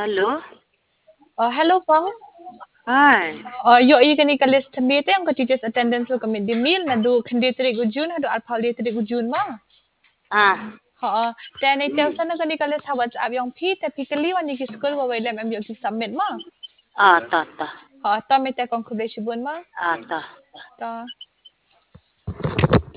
Halo. Hello Pong. Hai. Yo I kani kalis thambi te ang ka teachers attendance lo kami dimil na du khandi tri gujun na du arphali tri gujun ma. Ah, Te ani tel sana kani kalis hawat ab yang phi te phikali wani ki school wa wai lem am yo ki submit ma. ta. Ta me te concubation bun ma. Ta. Ta